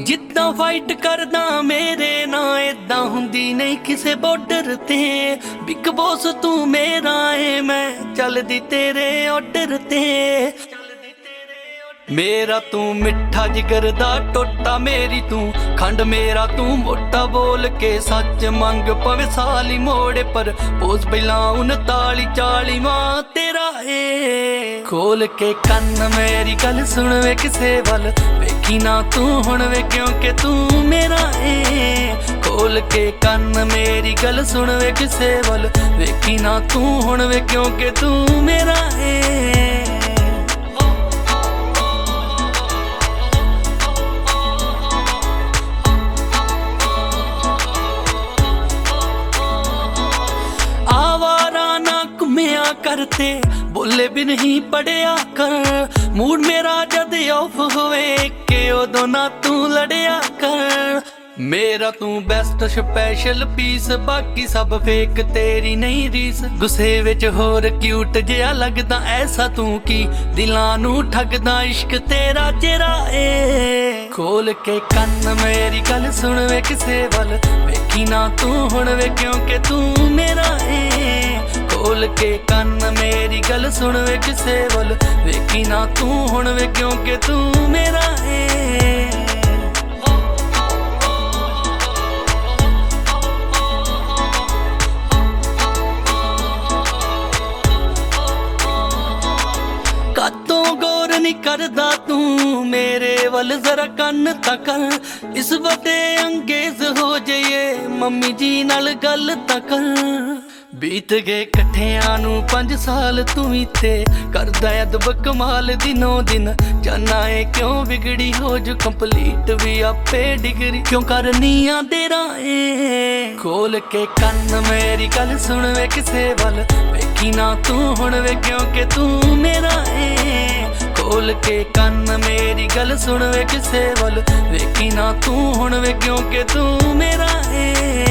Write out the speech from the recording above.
ਜਿੱਦਾਂ ਫਾਈਟ ਕਰਦਾ ਮੇਰੇ ਨਾਲ ਏਦਾਂ ਹੁੰਦੀ ਨਹੀਂ ਕਿਸੇ ਬਾਰਡਰ ਤੇ। ਬਿਗ ਬੌਸ ਤੂੰ ਮੇਰਾ ਏ ਮੈਂ ਚੱਲਦੀ ਤੇਰੇ ਆਰਡਰ ਤੇ। ਮੇਰਾ ਤੂੰ ਮਿੱਠਾ ਜਿਗਰ ਦਾ ਟੋਟਾ, ਮੇਰੀ ਤੂੰ ਖੰਡ ਮੇਰਾ ਤੂੰ ਮੋਟਾ। ਬੋਲ ਕੇ ਸੱਚ ਮੰਗ ਪਵੇ ਸਾਲੀ ਮੋੜੇ ਪਰ ਪੋਸ ਪਹਿਲਾਂ 39 40 ਮਾਂ ਤੇਰਾ ਏ। ਖੋਲ ਕੇ ਕੰਨ ਮੇਰੀ ਗੱਲ ਸੁਣ ਵੇ ਕਿਸੇ ਵੱਲ ਵੇਖੀ ਨਾ ਤੂੰ ਹੁਣ ਵੇ ਕਿਉਂਕਿ ਤੂੰ ਮੇਰਾ ਏ। ਖੋਲ ਕੇ ਕੰਨ ਮੇਰੀ ਗੱਲ ਸੁਣ ਵੇ ਕਿਸੇ ਵੱਲ ਵੇਖੀ ਨਾ ਤੂੰ ਹੁਣ ਵੇ ਕਿਉਂਕਿ ਤੂੰ ਮੇਰਾ ਏ। करते बोले भी नहीं पढ़िया कर। मूड मेरा जद ऑफ होवे के उदों ना तू लड़िया कर। मेरा तू बेस्ट स्पेशल पीस, बाकी सब फेक तेरी नहीं रीस। गुस्से विच होर क्यूट जिहा लगदा ऐसा तू की दिलां नू ठगदा इश्क तेरा चेहरा ए। खोल के कन्न मेरी गल सुन वे किसे वल वेखी ना तू हुण वे क्योंकि तू मेरा ए। खोल के कन्न मेरी गल सुन वे किसे वल वेखी ना तू हुण वे क्योंकि तू मेरा ए। कातों गौर नहीं करदा तू मेरे वल जरा कन्न तक। इस वटे अंगेज हो जाइए मम्मी जी नाल गल तक। बीत गए कट्ठियां नू 5 साल तू इत्थे करदा अदब कमाल दिनों दिन। जाना है क्यों बिगड़ी हो जो कंप्लीट भी आपे डिग्री क्यों करनी आ तेरा ए। खोल के कन्न मेरी गल सुन वे किसे वल वेखी ना तू हुण वे क्योंकि तू मेरा ए। खोल के कन्न मेरी गल सुन वे किसे वल वेखी ना तू हुण वे क्योंकि तू मेरा ए।